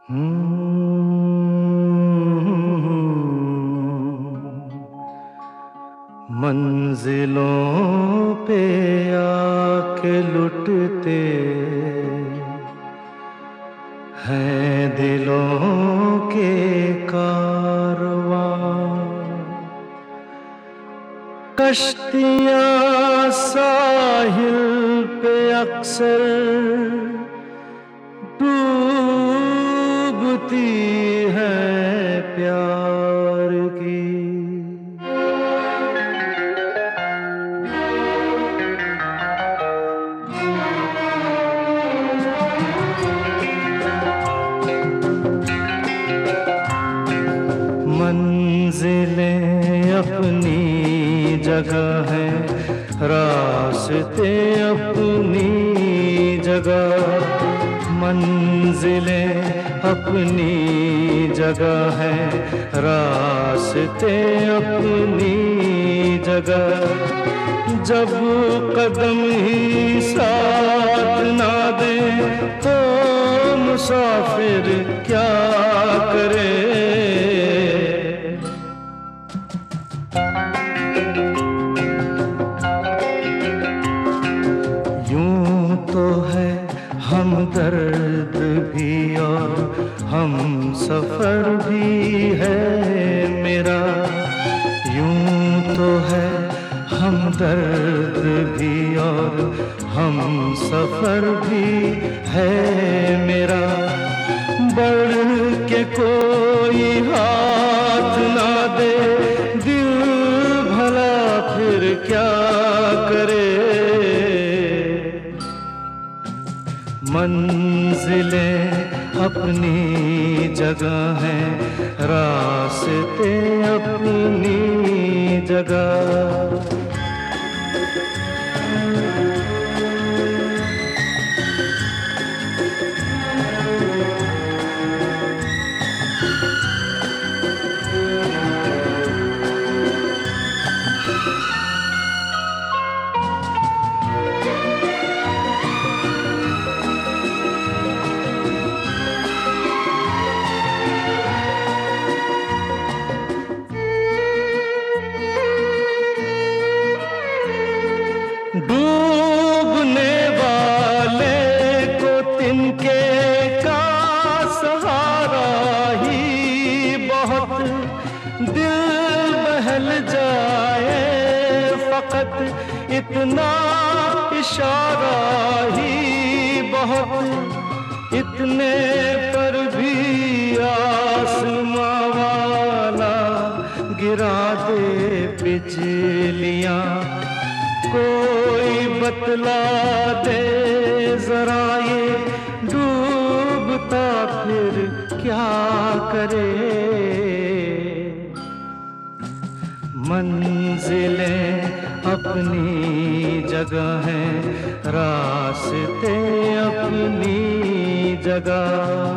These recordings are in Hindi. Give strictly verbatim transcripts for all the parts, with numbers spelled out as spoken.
मंजिलों पे आके लुटते हैं दिलों के कारवां, कश्तियाँ साहिल पे अक्सर डूबती हैं प्यार की। मंजिलें अपनी जगह है, रास्ते अपनी जगह। मंजिलें अपनी जगह है, रास्ते अपनी जगह। जब कदम ही साथ ना दे तो मुसाफिर क्या करे। हमदर्द भी और हम सफर भी है मेरा, यूं तो है हमदर्द भी और हम सफर भी है मेरा। बढ़ के कोई हाथ ना दे दिल भला फिर क्या करे। मंजिलें अपनी जगह हैं, रास्ते अपनी जगह। डूबने वाले को तिनके का सहारा ही बहुत, दिल बहल जाए फकत इतना इशारा ही बहुत। इतने पर भी आसमां वाला गिरा दे बिजलियां, कोई बतला दे जरा ये डूबता फिर क्या करे। मंजिलें अपनी जगह हैं, रास्ते अपनी जगह।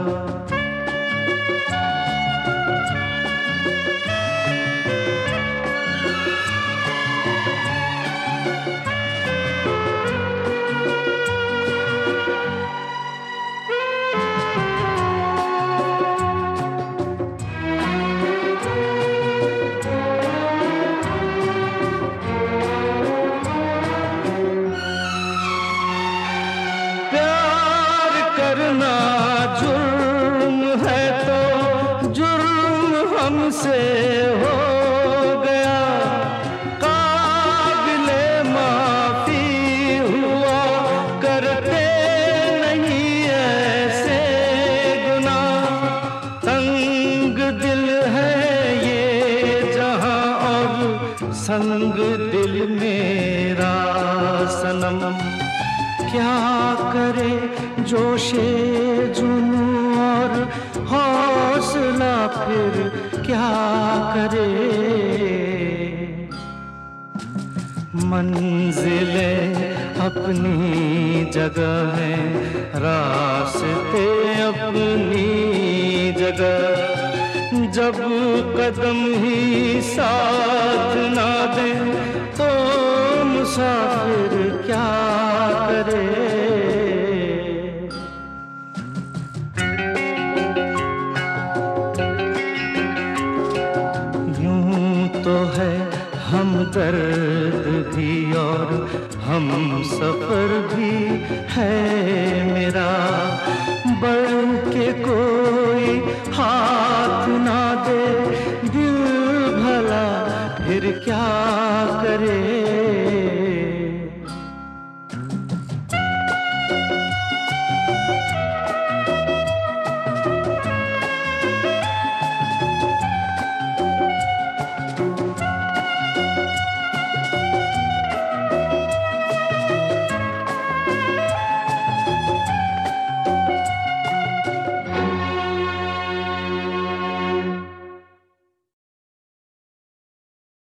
करना जुर्म है तो जुर्म हमसे हो गया, काबिले माफी हुआ करते नहीं ऐसे गुनाह। तंग दिल है ये जहां और संग दिल मेरा सनम। क्या करे जोशे जुनू और हौसला फिर क्या करे। मंजिलें अपनी जगह है, रास्ते अपनी जगह। जब कदम ही साथ ना दे तो मुसाफिर क्या करे। हम सफर भी है मेरा, बढ़ के कोई हाथ ना दे, दिल भला फिर क्या करे।